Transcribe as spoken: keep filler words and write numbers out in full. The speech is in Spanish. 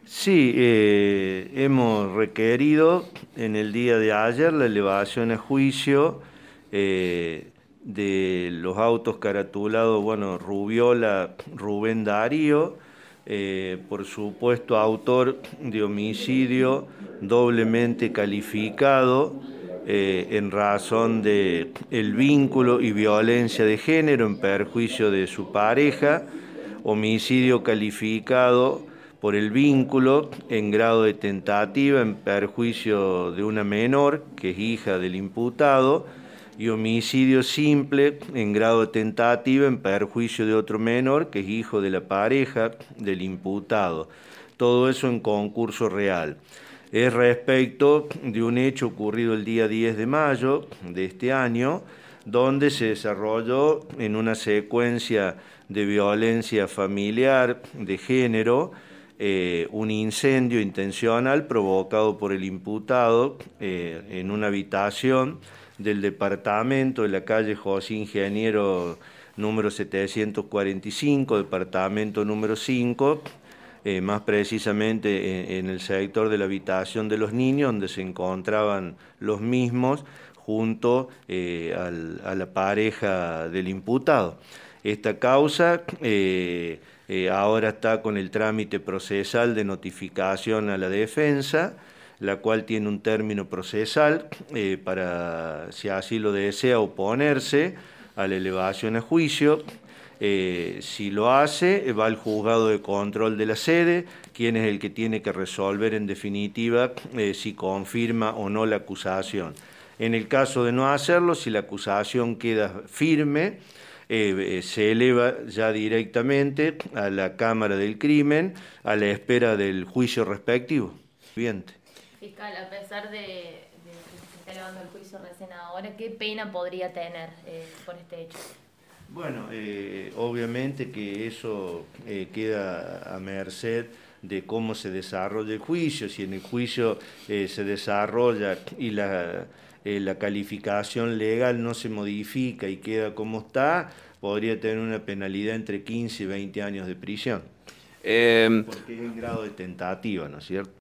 Sí, eh, hemos requerido en el día de ayer la elevación a juicio eh, de los autos caratulados, bueno, Rubiola, Rubén Darío, eh, por supuesto autor de homicidio doblemente calificado eh, en razón de el vínculo y violencia de género en perjuicio de su pareja, homicidio calificado por el vínculo en grado de tentativa en perjuicio de una menor, que es hija del imputado, y homicidio simple en grado de tentativa en perjuicio de otro menor, que es hijo de la pareja del imputado. Todo eso en concurso real. Es respecto de un hecho ocurrido el día diez de mayo de este año, donde se desarrolló en una secuencia de violencia familiar de género, eh, un incendio intencional provocado por el imputado eh, en una habitación del departamento de la calle José Ingeniero número setecientos cuarenta y cinco, departamento número cinco, eh, más precisamente en, en el sector de la habitación de los niños, donde se encontraban los mismos junto eh, al, a la pareja del imputado. Esta causa eh, eh, ahora está con el trámite procesal de notificación a la defensa, la cual tiene un término procesal eh, para, si así lo desea, oponerse a la elevación a juicio. Eh, si lo hace, va al juzgado de control de la sede, quien es el que tiene que resolver en definitiva eh, si confirma o no la acusación. En el caso de no hacerlo, si la acusación queda firme, eh, eh, se eleva ya directamente a la Cámara del Crimen a la espera del juicio respectivo. Bien. Fiscal, a pesar de, de que se está elevando el juicio recién ahora, ¿qué pena podría tener eh, por este hecho? Bueno, eh, obviamente que eso eh, queda a merced de cómo se desarrolla el juicio. Si en el juicio eh, se desarrolla y la, eh, la calificación legal no se modifica y queda como está, podría tener una penalidad entre quince y veinte años de prisión. Eh, Porque es en grado de tentativa, ¿no es cierto?